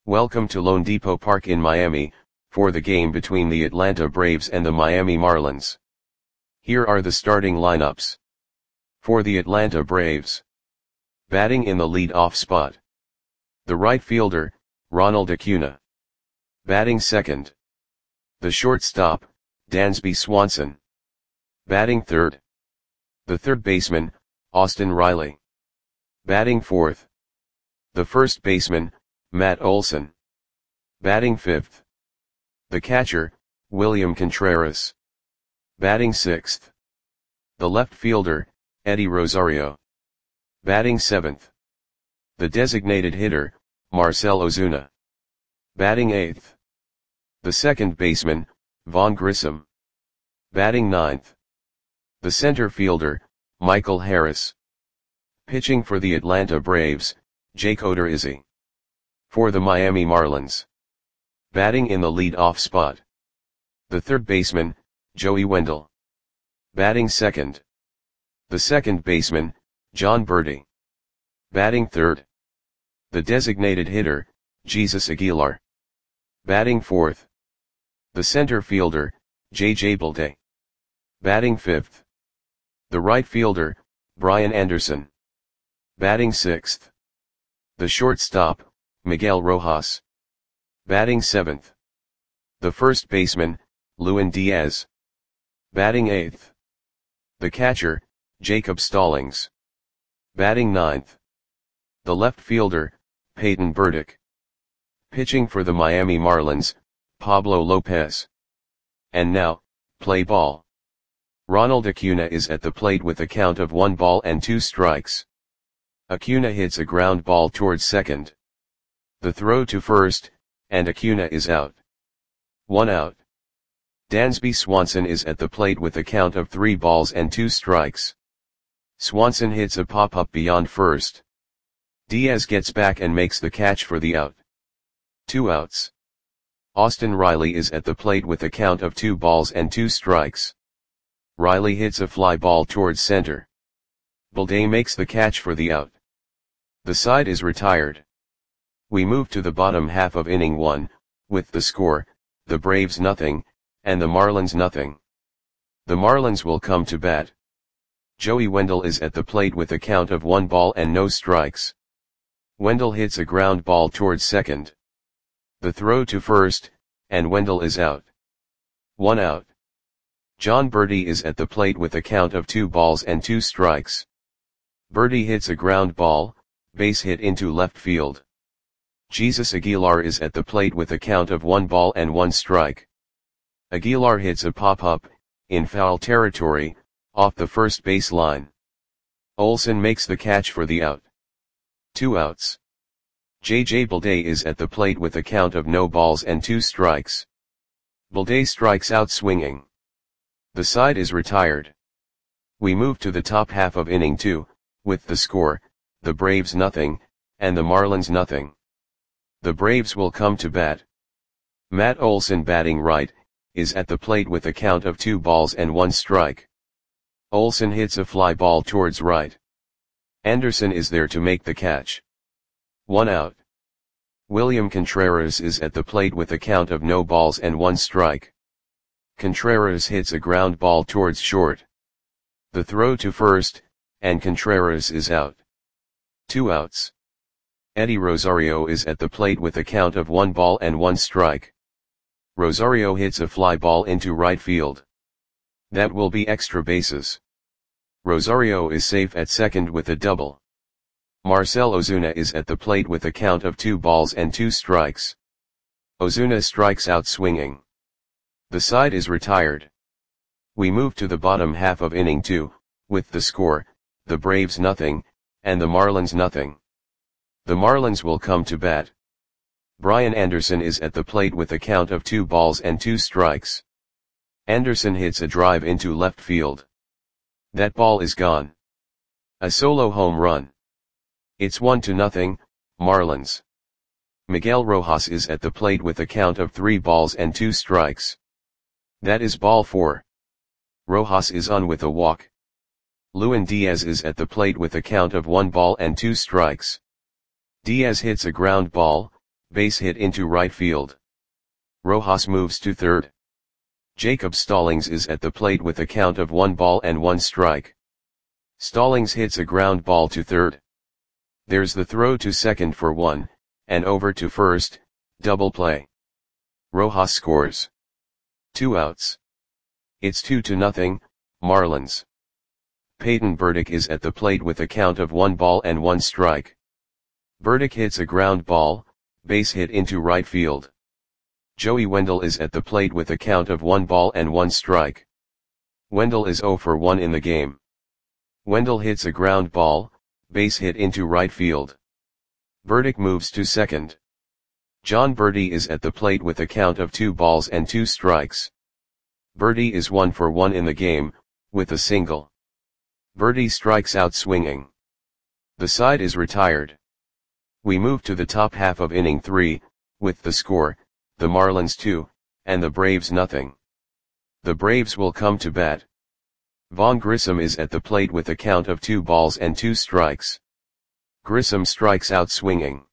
Welcome to loanDepot Park in Miami, for the game between the Atlanta Braves and the Miami Marlins. Here are the starting lineups. For the Atlanta Braves. Batting in the lead-off spot. The right fielder, Ronald Acuña. Batting second. The shortstop, Dansby Swanson. Batting third. The third baseman, Austin Riley. Batting fourth. The first baseman, Matt Olson. Batting fifth. The catcher, William Contreras. Batting sixth. The left fielder, Eddie Rosario. Batting seventh. The designated hitter, Marcell Ozuna. Batting eighth. The second baseman, Vaughn Grissom. Batting ninth. The center fielder, Michael Harris. Pitching for the Atlanta Braves, Jake Odorizzi. For the Miami Marlins. Batting in the lead-off spot. The third baseman, Joey Wendle. Batting second. The second baseman, Jon Berti. Batting third. The designated hitter, Jesus Aguilar. Batting fourth. The center fielder, J.J. Bleday. Batting fifth. The right fielder, Brian Anderson. Batting sixth. The shortstop, Miguel Rojas. Batting seventh. The first baseman, Lewin Diaz. Batting eighth. The catcher, Jacob Stallings. Batting ninth. The left fielder, Peyton Burdick. Pitching for the Miami Marlins, Pablo Lopez. And now, play ball. Ronald Acuña is at the plate with a count of 1 ball and 2 strikes. Acuña hits a ground ball towards second. The throw to first, and Acuña is out. 1 out. Dansby Swanson is at the plate with a count of 3 balls and 2 strikes. Swanson hits a pop-up beyond first. Diaz gets back and makes the catch for the out. 2 outs. Austin Riley is at the plate with a count of 2 balls and 2 strikes. Riley hits a fly ball towards center. Bleday makes the catch for the out. The side is retired. We move to the bottom half of inning 1, with the score, the Braves nothing, and the Marlins nothing. The Marlins will come to bat. Joey Wendle is at the plate with a count of 1 ball and no strikes. Wendle hits a ground ball towards second. The throw to first, and Wendle is out. 1 out. Jon Berti is at the plate with a count of 2 balls and 2 strikes. Berti hits a ground ball, base hit into left field. Jesus Aguilar is at the plate with a count of 1 ball and 1 strike. Aguilar hits a pop-up, in foul territory, off the first base line. Olson makes the catch for the out. 2 outs. J.J. Bleday is at the plate with a count of no balls and 2 strikes. Bleday strikes out swinging. The side is retired. We move to the top half of inning 2, with the score, the Braves nothing, and the Marlins nothing. The Braves will come to bat. Matt Olson, batting right, is at the plate with a count of 2 balls and 1 strike. Olson hits a fly ball towards right. Anderson is there to make the catch. 1 out. William Contreras is at the plate with a count of no balls and 1 strike. Contreras hits a ground ball towards short. The throw to first, and Contreras is out. 2 outs. Eddie Rosario is at the plate with a count of 1 ball and 1 strike. Rosario hits a fly ball into right field. That will be extra bases. Rosario is safe at second with a double. Marcell Ozuna is at the plate with a count of 2 balls and 2 strikes. Ozuna strikes out swinging. The side is retired. We move to the bottom half of inning 2, with the score, the Braves nothing, and the Marlins nothing. The Marlins will come to bat. Brian Anderson is at the plate with a count of 2 balls and 2 strikes. Anderson hits a drive into left field. That ball is gone. A solo home run. It's 1-0, Marlins. Miguel Rojas is at the plate with a count of 3 balls and 2 strikes. That is ball 4. Rojas is on with a walk. Lewin Diaz is at the plate with a count of 1 ball and 2 strikes. Diaz hits a ground ball, base hit into right field. Rojas moves to third. Jacob Stallings is at the plate with a count of 1 ball and 1 strike. Stallings hits a ground ball to third. There's the throw to second for 1, and over to first, double play. Rojas scores. 2 outs. It's 2-0, Marlins. Peyton Burdick is at the plate with a count of 1 ball and 1 strike. Burdick hits a ground ball, base hit into right field. Joey Wendell is at the plate with a count of 1 ball and 1 strike. Wendell is 0 for 1 in the game. Wendell hits a ground ball, base hit into right field. Burdick moves to second. John Birdie is at the plate with a count of 2 balls and 2 strikes. Birdie is 1 for 1 in the game, with a single. Birdie strikes out swinging. The side is retired. We move to the top half of inning 3, with the score, the Marlins 2, and the Braves nothing. The Braves will come to bat. Vaughn Grissom is at the plate with a count of 2 balls and 2 strikes. Grissom strikes out swinging.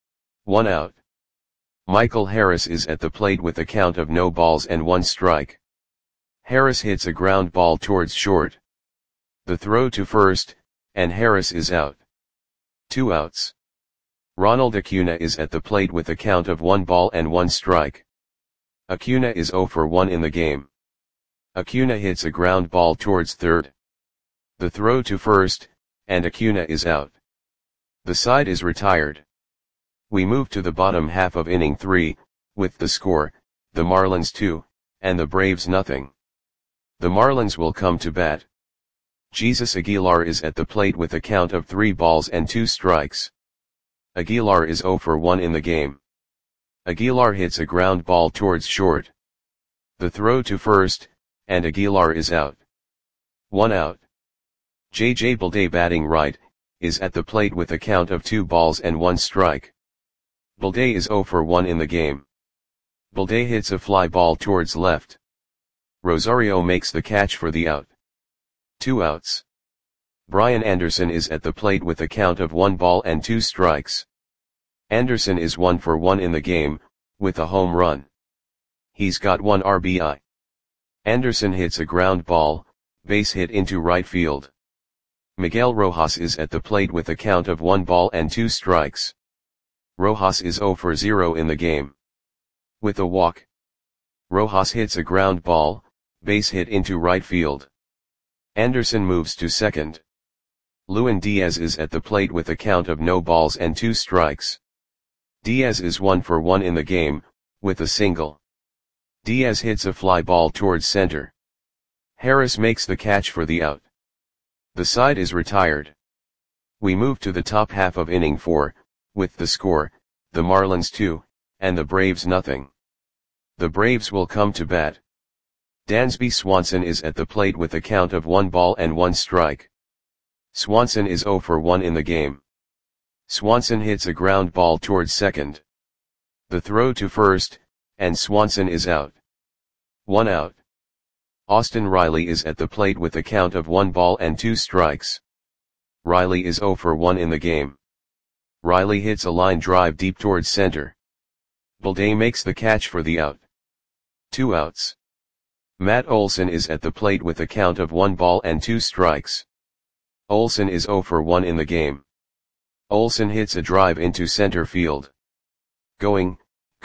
1 out. Michael Harris is at the plate with a count of no balls and 1 strike. Harris hits a ground ball towards short. The throw to first, and Harris is out. 2 outs. Ronald Acuna is at the plate with a count of 1 ball and 1 strike. Acuna is 0 for 1 in the game. Acuna hits a ground ball towards third. The throw to first, and Acuna is out. The side is retired. We move to the bottom half of inning 3, with the score, the Marlins 2, and the Braves nothing. The Marlins will come to bat. Jesus Aguilar is at the plate with a count of 3 balls and 2 strikes. Aguilar is 0 for 1 in the game. Aguilar hits a ground ball towards short. The throw to first, and Aguilar is out. 1 out. J.J. Bleday batting right, is at the plate with a count of 2 balls and 1 strike. Bleday is 0 for 1 in the game. Bleday hits a fly ball towards left. Rosario makes the catch for the out. 2 outs. Brian Anderson is at the plate with a count of 1 ball and 2 strikes. Anderson is 1 for 1 in the game, with a home run. He's got 1 RBI. Anderson hits a ground ball, base hit into right field. Miguel Rojas is at the plate with a count of 1 ball and 2 strikes. Rojas is 0 for 0 in the game. With a walk. Rojas hits a ground ball, base hit into right field. Anderson moves to second. Lewin Diaz is at the plate with a count of no balls and 2 strikes. Diaz is 1 for 1 in the game, with a single. Diaz hits a fly ball towards center. Harris makes the catch for the out. The side is retired. We move to the top half of inning 4, with the score, the Marlins 2, and the Braves nothing. The Braves will come to bat. Dansby Swanson is at the plate with a count of 1 ball and 1 strike. Swanson is 0 for 1 in the game. Swanson hits a ground ball towards second. The throw to first, and Swanson is out. 1 out. Austin Riley is at the plate with a count of 1 ball and 2 strikes. Riley is 0 for 1 in the game. Riley hits a line drive deep towards center. Bleday makes the catch for the out. 2 outs. Matt Olson is at the plate with a count of 1 ball and 2 strikes. Olson is 0 for 1 in the game. Olson hits a drive into center field. Going,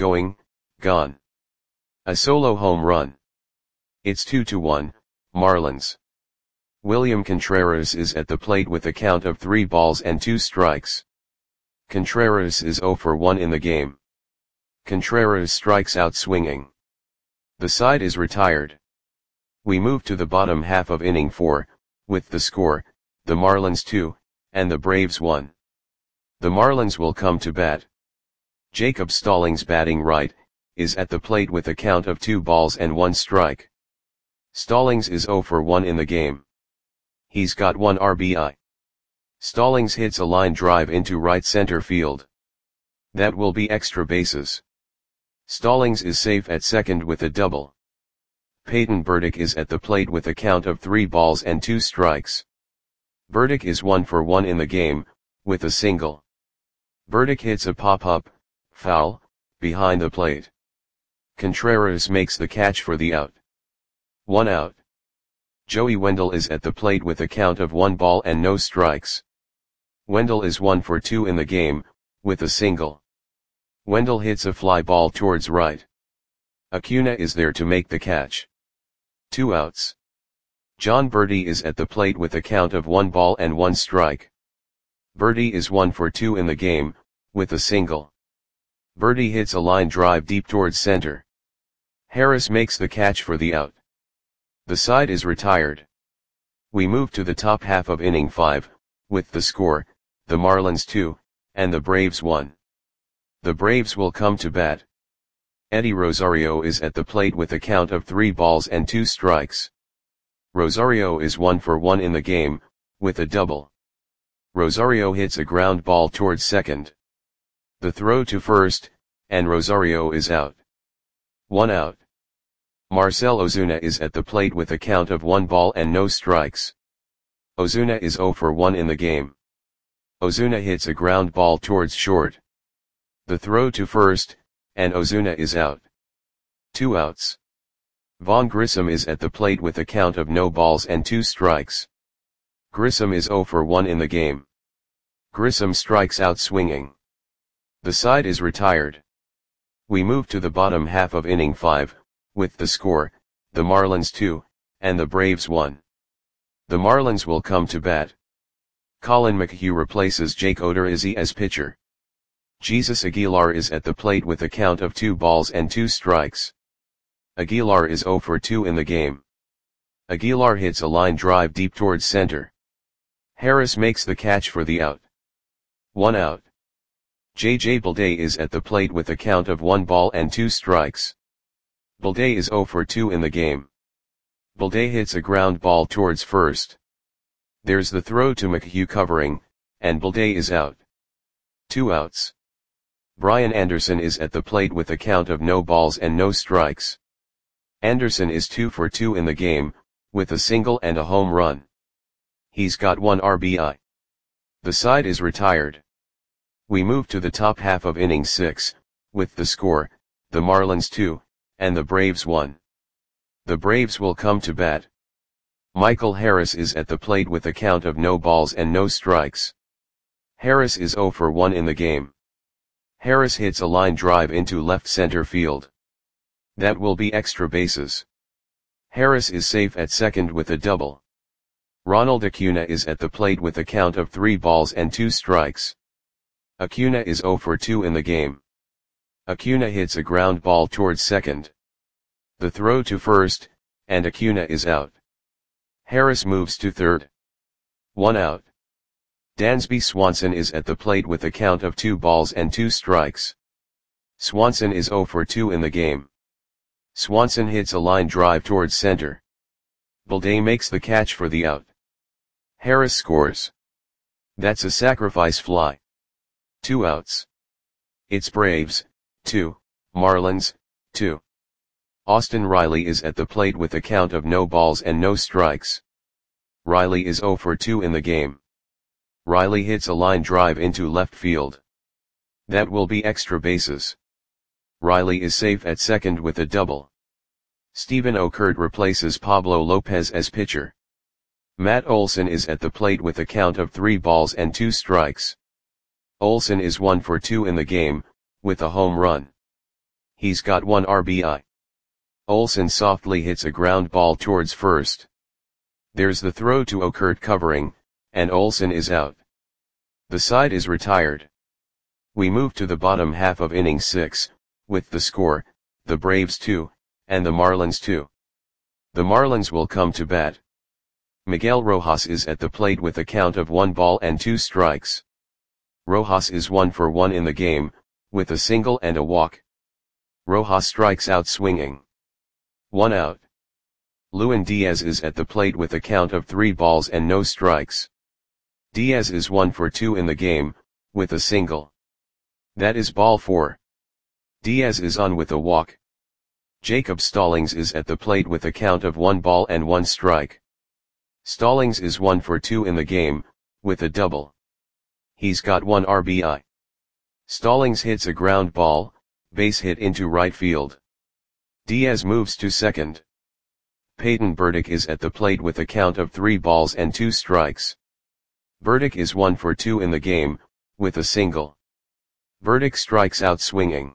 gone. A solo home run. It's 2-1, Marlins. William Contreras is at the plate with a count of 3 balls and 2 strikes. Contreras is 0 for 1 in the game. Contreras strikes out swinging. The side is retired. We move to the bottom half of inning 4, with the score, the Marlins 2, and the Braves 1. The Marlins will come to bat. Jacob Stallings batting right, is at the plate with a count of 2 balls and 1 strike. Stallings is 0 for 1 in the game. He's got 1 RBI. Stallings hits a line drive into right center field. That will be extra bases. Stallings is safe at second with a double. Peyton Burdick is at the plate with a count of 3 balls and 2 strikes. Burdick is 1 for 1 in the game, with a single. Burdick hits a pop-up, foul, behind the plate. Contreras makes the catch for the out. 1 out. Joey Wendell is at the plate with a count of 1 ball and no strikes. Wendell is 1 for 2 in the game, with a single. Wendell hits a fly ball towards right. Acuna is there to make the catch. 2 outs. Jon Berti is at the plate with a count of 1 ball and 1 strike. Berti is 1 for 2 in the game, with a single. Berti hits a line drive deep towards center. Harris makes the catch for the out. The side is retired. We move to the top half of inning 5, with the score, the Marlins 2, and the Braves 1. The Braves will come to bat. Eddie Rosario is at the plate with a count of 3 balls and 2 strikes. Rosario is 1 for 1 in the game, with a double. Rosario hits a ground ball towards second. The throw to first, and Rosario is out. 1 out. Marcell Ozuna is at the plate with a count of 1 ball and no strikes. Ozuna is 0 for 1 in the game. Ozuna hits a ground ball towards short. The throw to first, and Ozuna is out. 2 outs. Vaughn Grissom is at the plate with a count of no balls and 2 strikes. Grissom is 0 for 1 in the game. Grissom strikes out swinging. The side is retired. We move to the bottom half of inning 5, with the score, the Marlins 2, and the Braves 1. The Marlins will come to bat. Colin McHugh replaces Jake Odorizzi as pitcher. Jesus Aguilar is at the plate with a count of 2 balls and 2 strikes. Aguilar is 0 for 2 in the game. Aguilar hits a line drive deep towards center. Harris makes the catch for the out. 1 out. J.J. Bleday is at the plate with a count of 1 ball and 2 strikes. Bleday is 0 for 2 in the game. Bleday hits a ground ball towards first. There's the throw to McHugh covering, and Bleday is out. 2 outs. Brian Anderson is at the plate with a count of no balls and no strikes. Anderson is 2 for 2 in the game, with a single and a home run. He's got 1 RBI. The side is retired. We move to the top half of inning 6, with the score, the Marlins 2, and the Braves 1. The Braves will come to bat. Michael Harris is at the plate with a count of no balls and no strikes. Harris is 0 for 1 in the game. Harris hits a line drive into left center field. That will be extra bases. Harris is safe at second with a double. Ronald Acuna is at the plate with a count of 3 balls and 2 strikes. Acuna is 0 for 2 in the game. Acuna hits a ground ball towards second. The throw to first, and Acuna is out. Harris moves to third. 1 out. Dansby Swanson is at the plate with a count of 2 balls and 2 strikes. Swanson is 0 for 2 in the game. Swanson hits a line drive towards center. Bleday makes the catch for the out. Harris scores. That's a sacrifice fly. 2 outs. It's Braves, 2, Marlins, 2. Austin Riley is at the plate with a count of no balls and no strikes. Riley is 0 for 2 in the game. Riley hits a line drive into left field. That will be extra bases. Riley is safe at second with a double. Stephen Okert replaces Pablo Lopez as pitcher. Matt Olson is at the plate with a count of 3 balls and 2 strikes. Olson is 1 for 2 in the game, with a home run. He's got 1 RBI. Olson softly hits a ground ball towards first. There's the throw to Okert covering, and Olson is out. The side is retired. We move to the bottom half of inning 6, with the score, the Braves 2, and the Marlins 2. The Marlins will come to bat. Miguel Rojas is at the plate with a count of 1 ball and 2 strikes. Rojas is 1 for 1 in the game, with a single and a walk. Rojas strikes out swinging. 1 out. Lewin Diaz is at the plate with a count of 3 balls and no strikes. Diaz is 1 for 2 in the game, with a single. That is ball 4. Diaz is on with a walk. Jacob Stallings is at the plate with a count of 1 ball and 1 strike. Stallings is 1 for 2 in the game, with a double. He's got 1 RBI. Stallings hits a ground ball, base hit into right field. Diaz moves to second. Peyton Burdick is at the plate with a count of 3 balls and 2 strikes. Burdick is 1 for 2 in the game, with a single. Burdick strikes out swinging.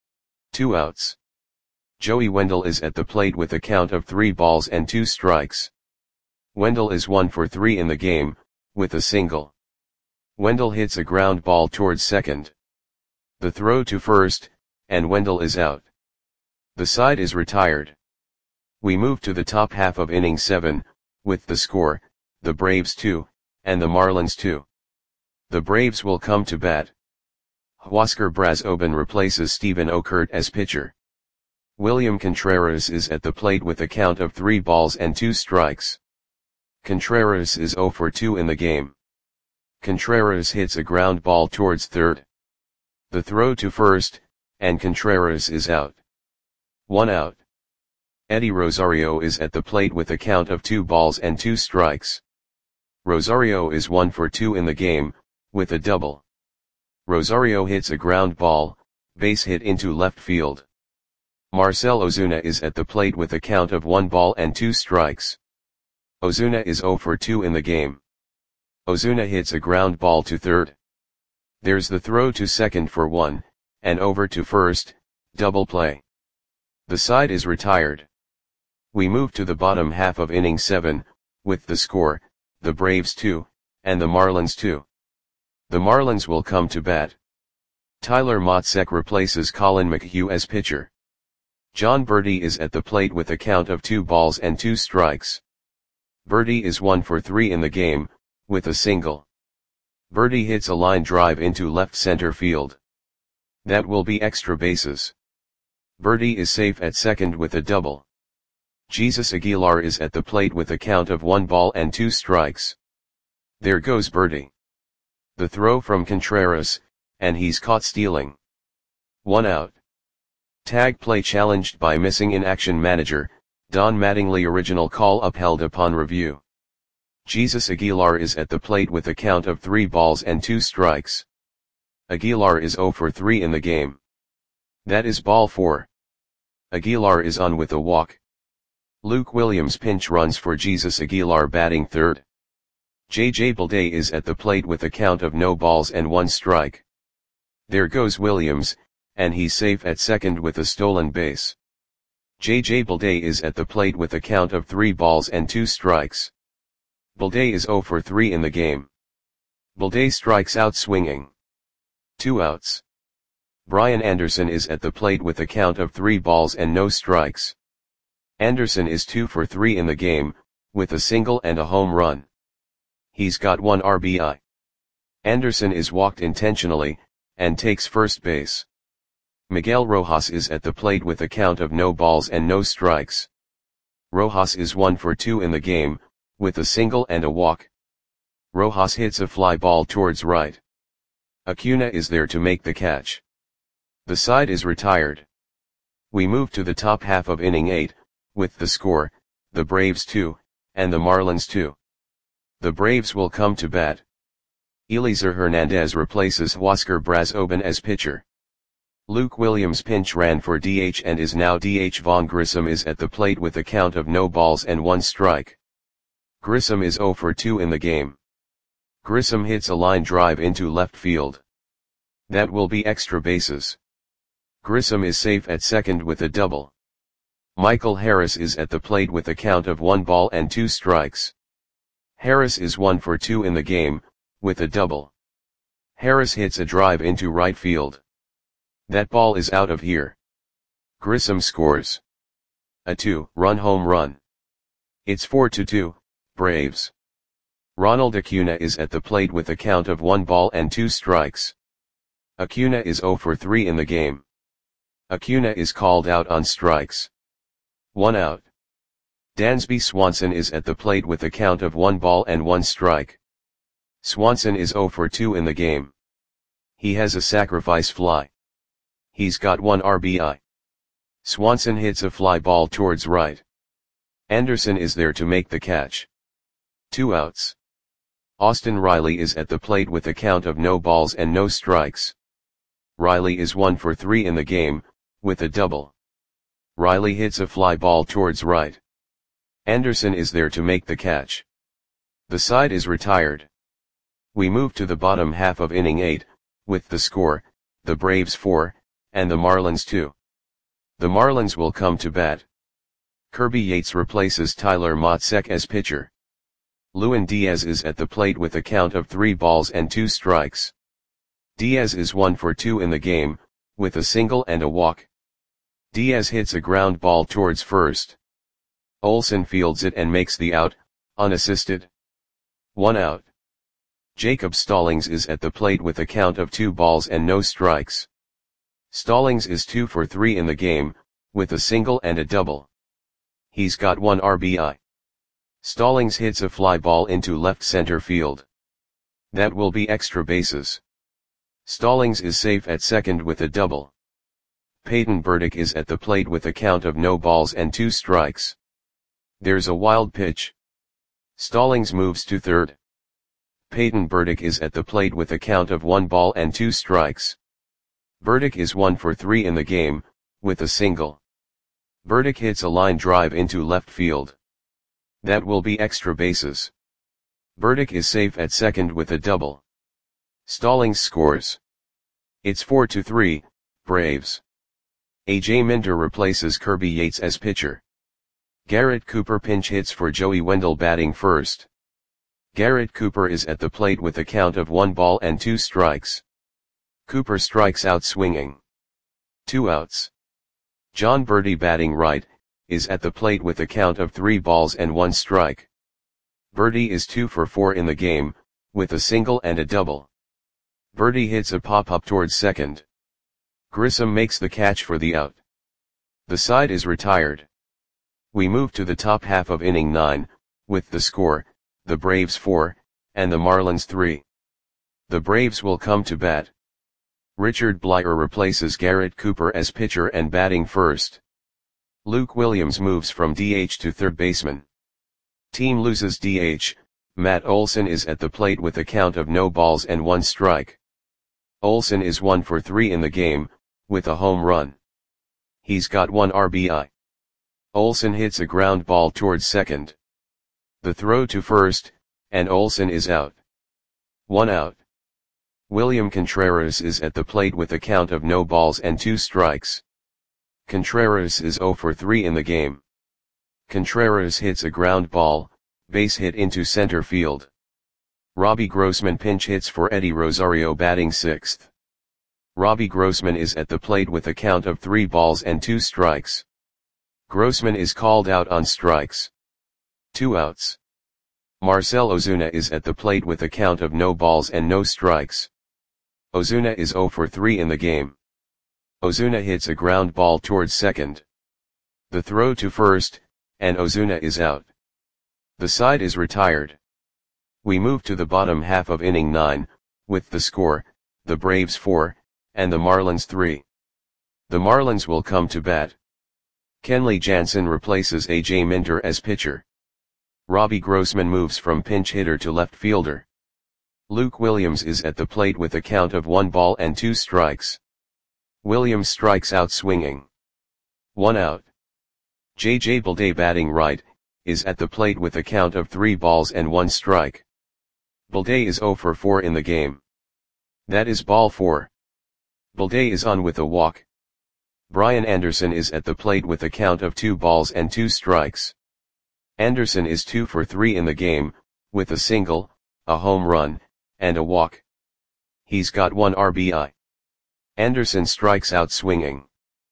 2 outs. Joey Wendell is at the plate with a count of 3 balls and 2 strikes. Wendell is 1 for 3 in the game, with a single. Wendell hits a ground ball towards second. The throw to first, and Wendell is out. The side is retired. We move to the top half of inning 7, with the score, the Braves 2, and the Marlins 2. The Braves will come to bat. Huáscar Brazoban replaces Stephen Okert as pitcher. William Contreras is at the plate with a count of 3 balls and 2 strikes. Contreras is 0 for 2 in the game. Contreras hits a ground ball towards third. The throw to first, and Contreras is out. 1 out. Eddie Rosario is at the plate with a count of 2 balls and 2 strikes. Rosario is 1 for 2 in the game, with a double. Rosario hits a ground ball, base hit into left field. Marcell Ozuna is at the plate with a count of 1 ball and 2 strikes. Ozuna is 0 for 2 in the game. Ozuna hits a ground ball to third. There's the throw to second for 1, and over to first, double play. The side is retired. We move to the bottom half of inning 7, with the score, the Braves 2, and the Marlins 2. The Marlins will come to bat. Tyler Matzek replaces Colin McHugh as pitcher. Jon Berti is at the plate with a count of 2 balls and 2 strikes. Berti is 1 for 3 in the game, with a single. Berti hits a line drive into left center field. That will be extra bases. Berti is safe at second with a double. Jesus Aguilar is at the plate with a count of 1 ball and 2 strikes. There goes Berti. The throw from Contreras, and he's caught stealing. 1 out. Tag play challenged by missing in action manager, Don Mattingly. Original call upheld upon review. Jesus Aguilar is at the plate with a count of 3 balls and 2 strikes. Aguilar is 0 for 3 in the game. That is ball 4. Aguilar is on with a walk. Luke Williams pinch runs for Jesus Aguilar batting third. J.J. Bleday is at the plate with a count of no balls and 1 strike. There goes Williams, and he's safe at second with a stolen base. J.J. Bleday is at the plate with a count of 3 balls and 2 strikes. Bleday is 0 for 3 in the game. Bleday strikes out swinging. 2 outs. Brian Anderson is at the plate with a count of 3 balls and no strikes. Anderson is 2 for 3 in the game, with a single and a home run. He's got 1 RBI. Anderson is walked intentionally, and takes first base. Miguel Rojas is at the plate with a count of no balls and no strikes. Rojas is 1 for 2 in the game, with a single and a walk. Rojas hits a fly ball towards right. Acuna is there to make the catch. The side is retired. We move to the top half of inning 8, with the score, the Braves 2, and the Marlins 2. The Braves will come to bat. Eliezer Hernandez replaces Huáscar Brazoban as pitcher. Luke Williams pinch ran for DH and is now DH. Vaughn Grissom is at the plate with a count of no balls and 1 strike. Grissom is 0 for 2 in the game. Grissom hits a line drive into left field. That will be extra bases. Grissom is safe at second with a double. Michael Harris is at the plate with a count of 1 ball and 2 strikes. Harris is 1 for 2 in the game, with a double. Harris hits a drive into right field. That ball is out of here. Grissom scores a 2-run home run. It's 4-2, Braves. Ronald Acuna is at the plate with a count of 1 ball and 2 strikes. Acuna is 0 for 3 in the game. Acuna is called out on strikes. 1 out. Dansby Swanson is at the plate with a count of 1 ball and 1 strike. Swanson is 0 for 2 in the game. He has a sacrifice fly. He's got 1 RBI. Swanson hits a fly ball towards right. Anderson is there to make the catch. 2 outs. Austin Riley is at the plate with a count of no balls and no strikes. Riley is 1 for 3 in the game, with a double. Riley hits a fly ball towards right. Anderson is there to make the catch. The side is retired. We move to the bottom half of inning 8, with the score, the Braves 4, and the Marlins 2. The Marlins will come to bat. Kirby Yates replaces Tyler Matzek as pitcher. Lewin Diaz is at the plate with a count of 3 balls and 2 strikes. Diaz is 1 for 2 in the game, with a single and a walk. Diaz hits a ground ball towards first. Olsen fields it and makes the out, unassisted. 1 out. Jacob Stallings is at the plate with a count of 2 balls and no strikes. Stallings is 2 for 3 in the game, with a single and a double. He's got 1 RBI. Stallings hits a fly ball into left center field. That will be extra bases. Stallings is safe at second with a double. Peyton Burdick is at the plate with a count of no balls and 2 strikes. There's a wild pitch. Stallings moves to third. Peyton Burdick is at the plate with a count of 1 ball and 2 strikes. Burdick is 1 for 3 in the game, with a single. Burdick hits a line drive into left field. That will be extra bases. Burdick is safe at second with a double. Stallings scores. It's 4-3, Braves. A.J. Minter replaces Kirby Yates as pitcher. Garrett Cooper pinch hits for Joey Wendell batting first. Garrett Cooper is at the plate with a count of 1 ball and 2 strikes. Cooper strikes out swinging. 2 outs. John Birdie batting right, is at the plate with a count of 3 balls and 1 strike. Birdie is 2 for 4 in the game, with a single and a double. Birdie hits a pop-up towards second. Grissom makes the catch for the out. The side is retired. We move to the top half of inning 9, with the score, the Braves 4, and the Marlins 3. The Braves will come to bat. Richard Bleier replaces Garrett Cooper as pitcher and batting first. Luke Williams moves from DH to third baseman. Team loses DH, Matt Olson is at the plate with a count of no balls and 1 strike. Olson is 1 for 3 in the game, with a home run. He's got 1 RBI. Olson hits a ground ball towards second. The throw to first, and Olson is out. 1 out. William Contreras is at the plate with a count of no balls and 2 strikes. Contreras is 0 for 3 in the game. Contreras hits a ground ball, base hit into center field. Robbie Grossman pinch hits for Eddie Rosario batting sixth. Robbie Grossman is at the plate with a count of 3 balls and 2 strikes. Grossman is called out on strikes. 2 outs. Marcell Ozuna is at the plate with a count of no balls and no strikes. Ozuna is 0 for 3 in the game. Ozuna hits a ground ball towards second. The throw to first, and Ozuna is out. The side is retired. We move to the bottom half of inning 9, with the score, the Braves 4, and the Marlins 3. The Marlins will come to bat. Kenley Jansen replaces A.J. Minter as pitcher. Robbie Grossman moves from pinch hitter to left fielder. Luke Williams is at the plate with a count of 1 ball and 2 strikes. Williams strikes out swinging. 1 out. J.J. Bleday batting right, is at the plate with a count of 3 balls and 1 strike. Bleday is 0 for 4 in the game. That is ball 4. Bleday is on with a walk. Brian Anderson is at the plate with a count of 2 balls and 2 strikes. Anderson is 2 for 3 in the game, with a single, a home run, and a walk. He's got 1 RBI. Anderson strikes out swinging.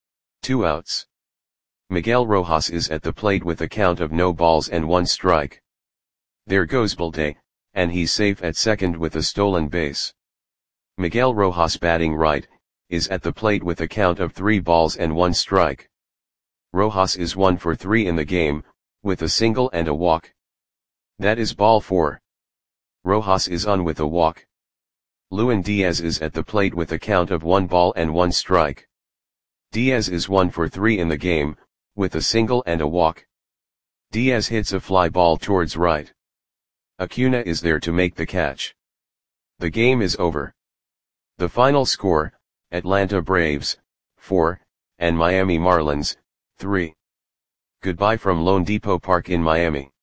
2 outs. Miguel Rojas is at the plate with a count of no balls and 1 strike. There goes Bleday, and he's safe at second with a stolen base. Miguel Rojas batting right, is at the plate with a count of 3 balls and 1 strike. Rojas is 1 for 3 in the game, with a single and a walk. That is ball 4. Rojas is on with a walk. Lewin Diaz is at the plate with a count of 1 ball and 1 strike. Diaz is 1 for 3 in the game, with a single and a walk. Diaz hits a fly ball towards right. Acuna is there to make the catch. The game is over. The final score, Atlanta Braves, 4, and Miami Marlins, 3. Goodbye from Lone Depot Park in Miami.